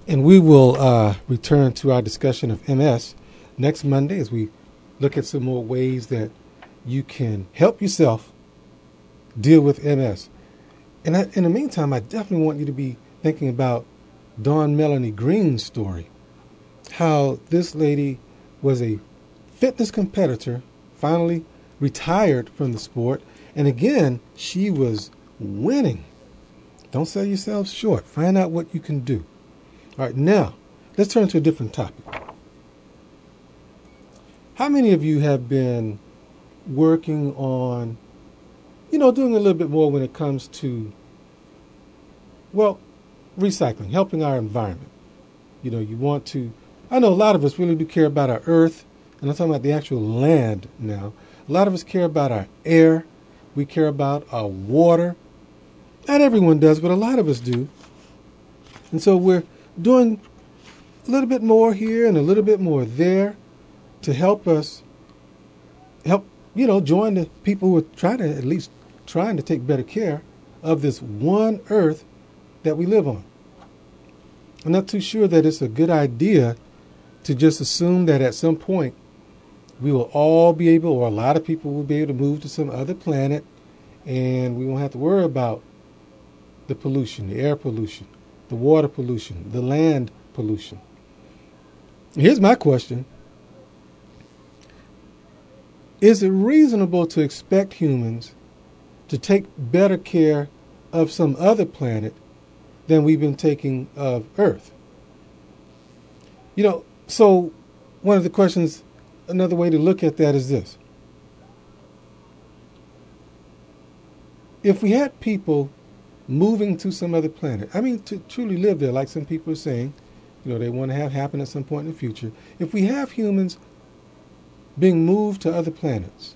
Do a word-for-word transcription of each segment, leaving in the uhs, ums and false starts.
And we will uh, return to our discussion of M S next Monday as we look at some more ways that you can help yourself deal with M S. And I, in the meantime, I definitely want you to be thinking about Dawn Melanie Green's story. How this lady was a fitness competitor, finally retired from the sport, and again, she was winning. Don't sell yourself short. Find out what you can do. All right, now, let's turn to a different topic. How many of you have been working on, you know, doing a little bit more when it comes to, well, recycling, helping our environment? You know, you want to, I know a lot of us really do care about our earth, and I'm talking about the actual land now. A lot of us care about our air. We care about our water. Not everyone does, but a lot of us do. And so we're doing a little bit more here and a little bit more there to help us help, you know, join the people who are trying to, at least trying to take better care of this one earth that we live on. I'm not too sure that it's a good idea to just assume that at some point we will all be able, or a lot of people will be able to move to some other planet and we won't have to worry about the pollution, the air pollution, the water pollution, the land pollution. Here's my question. Is it reasonable to expect humans to take better care of some other planet than we've been taking of Earth? You know, so one of the questions, another way to look at that is this. If we had people moving to some other planet, I mean, to truly live there, like some people are saying, you know, they want to have happen at some point in the future. If we have humans being moved to other planets,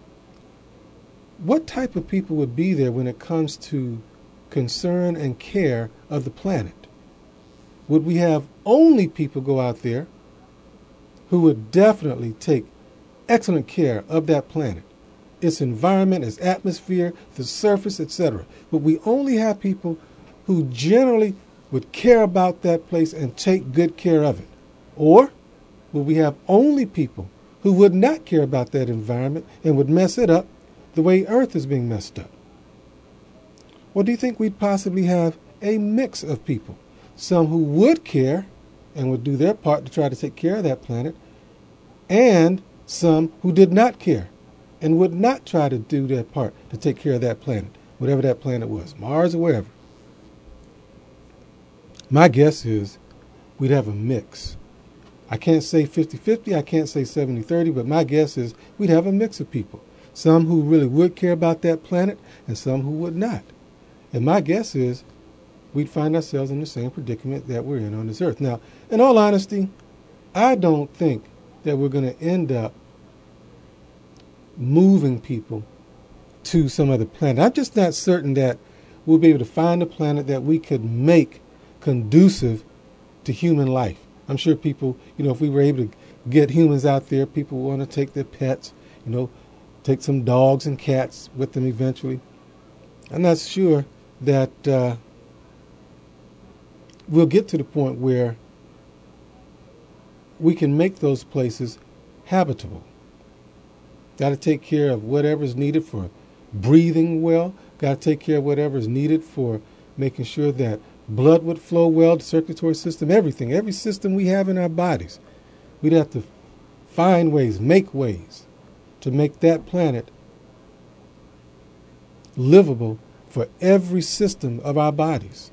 what type of people would be there when it comes to concern and care of the planet? Would we have only people go out there who would definitely take excellent care of that planet, its environment, its atmosphere, the surface, et cetera? But we only have people who generally would care about that place and take good care of it? Or would we have only people who would not care about that environment and would mess it up the way Earth is being messed up? Or do you think we'd possibly have a mix of people? Some who would care and would do their part to try to take care of that planet, and some who did not care and would not try to do their part to take care of that planet, whatever that planet was, Mars or wherever. My guess is we'd have a mix. I can't say fifty-fifty, I can't say seventy thirty, but my guess is we'd have a mix of people. Some who really would care about that planet and some who would not. And my guess is we'd find ourselves in the same predicament that we're in on this earth. Now, in all honesty, I don't think that we're going to end up moving people to some other planet. I'm just not certain that we'll be able to find a planet that we could make conducive to human life. I'm sure people, you know, if we were able to get humans out there, people want to take their pets, you know, take some dogs and cats with them eventually. I'm not sure that uh, we'll get to the point where we can make those places habitable. Got to take care of whatever's needed for breathing well. Got to take care of whatever's needed for making sure that blood would flow well, the circulatory system, everything, every system we have in our bodies. We'd have to find ways, make ways to make that planet livable for every system of our bodies.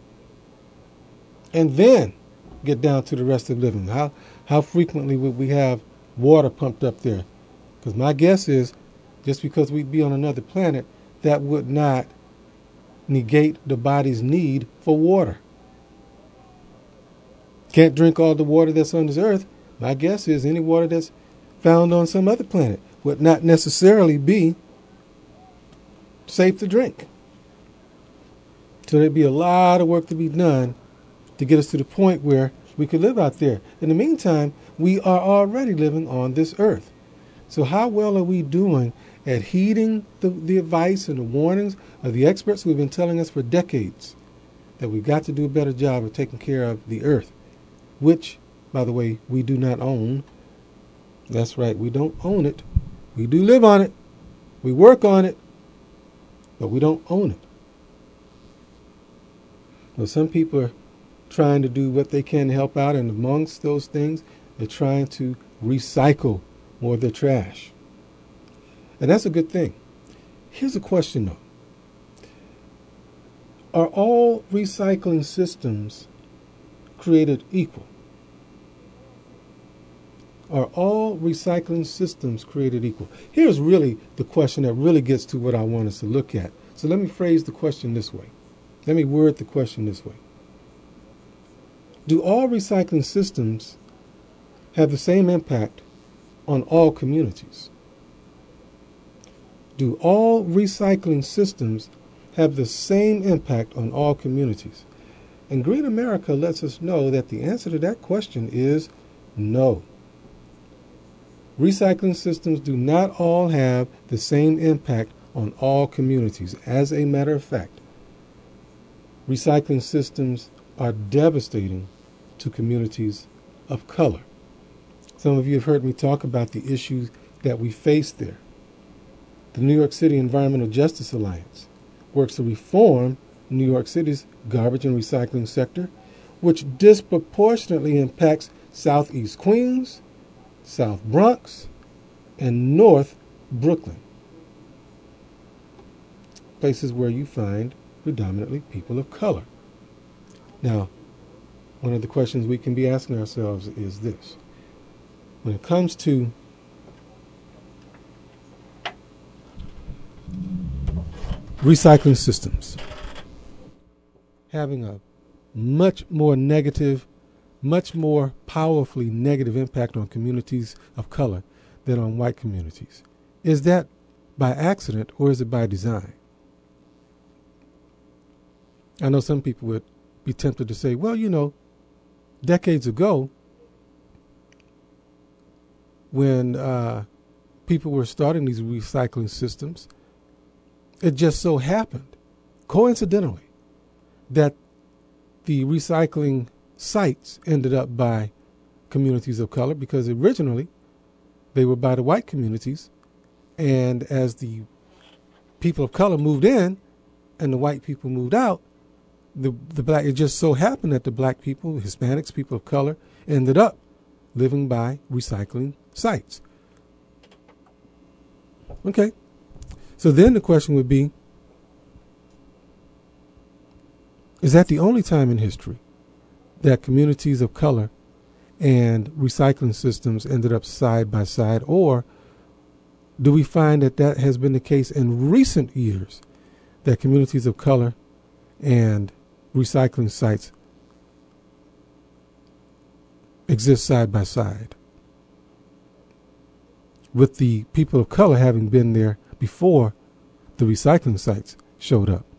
And then get down to the rest of living. How, how frequently would we have water pumped up there? Because my guess is just because we'd be on another planet, that would not negate the body's need for water. Can't drink all the water that's on this earth. My guess is any water that's found on some other planet would not necessarily be safe to drink. So there'd be a lot of work to be done to get us to the point where we could live out there. In the meantime, we are already living on this earth. So how well are we doing at heeding the, the advice and the warnings of the experts who have been telling us for decades that we've got to do a better job of taking care of the earth, which, by the way, we do not own. That's right, we don't own it. We do live on it. We work on it, but we don't own it. Well, some people are trying to do what they can to help out, and amongst those things, they're trying to recycle more of their trash. And that's a good thing. Here's a question, though. Are all recycling systems created equal? Are all recycling systems created equal? Here's really the question that really gets to what I want us to look at. So let me phrase the question this way. Let me word the question this way. Do all recycling systems have the same impact on all communities? Do all recycling systems have the same impact on all communities? And Green America lets us know that the answer to that question is no. Recycling systems do not all have the same impact on all communities. As a matter of fact, recycling systems are devastating to communities of color. Some of you have heard me talk about the issues that we face there. The New York City Environmental Justice Alliance works to reform New York City's garbage and recycling sector, which disproportionately impacts Southeast Queens, South Bronx, and North Brooklyn, places where you find predominantly people of color. Now, one of the questions we can be asking ourselves is this. When it comes to recycling systems having a much more negative, much more powerfully negative impact on communities of color than on white communities, is that by accident or is it by design? I know some people would be tempted to say, well, you know, decades ago, when uh, people were starting these recycling systems, it just so happened, coincidentally, that the recycling sites ended up by communities of color, because originally they were by the white communities, and as the people of color moved in and the white people moved out, the the black it just so happened that the black people, Hispanics, people of color, ended up living by recycling sites. Okay. So then the question would be, is that the only time in history that communities of color and recycling systems ended up side by side, or do we find that that has been the case in recent years, that communities of color and recycling sites exist side by side, with the people of color having been there before the recycling sites showed up?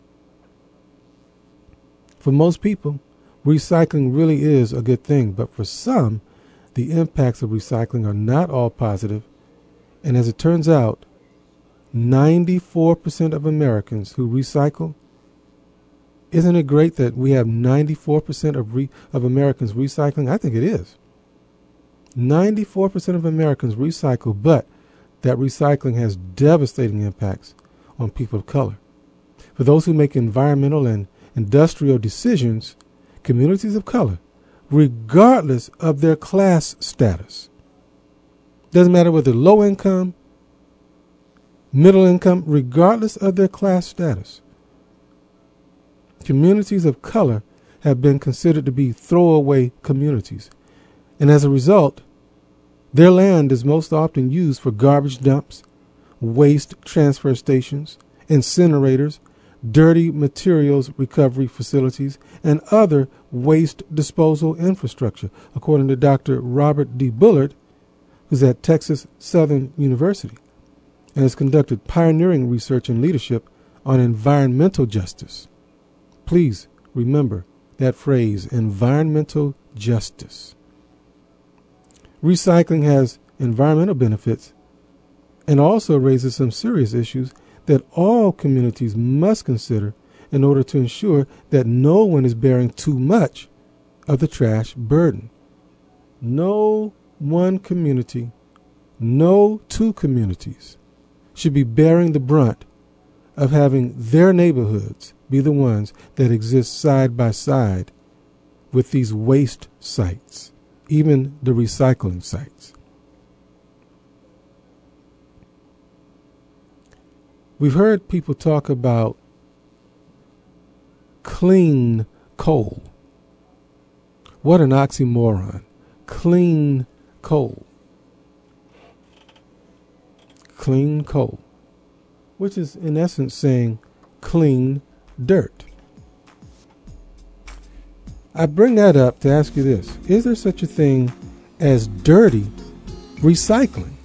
For most people, recycling really is a good thing, but for some, the impacts of recycling are not all positive, and as it turns out, ninety-four percent of Americans who recycle. Isn't it great that we have ninety-four percent of re- of Americans recycling? I think it is. ninety-four percent of Americans recycle, but that recycling has devastating impacts on people of color. For those who make environmental and industrial decisions, communities of color, regardless of their class status, doesn't matter whether low income, middle income, regardless of their class status, communities of color have been considered to be throwaway communities. And as a result, their land is most often used for garbage dumps, waste transfer stations, incinerators, dirty materials recovery facilities, and other waste disposal infrastructure, according to Doctor Robert D. Bullard, who's at Texas Southern University and has conducted pioneering research and leadership on environmental justice. Please remember that phrase, environmental justice. Recycling has environmental benefits and also raises some serious issues that all communities must consider in order to ensure that no one is bearing too much of the trash burden. No one community, no two communities should be bearing the brunt of having their neighborhoods be the ones that exist side by side with these waste sites, even the recycling sites. We've heard people talk about clean coal. What an oxymoron. Clean coal. Clean coal, which is in essence saying clean dirt. I bring that up to ask you this. Is there such a thing as dirty recycling?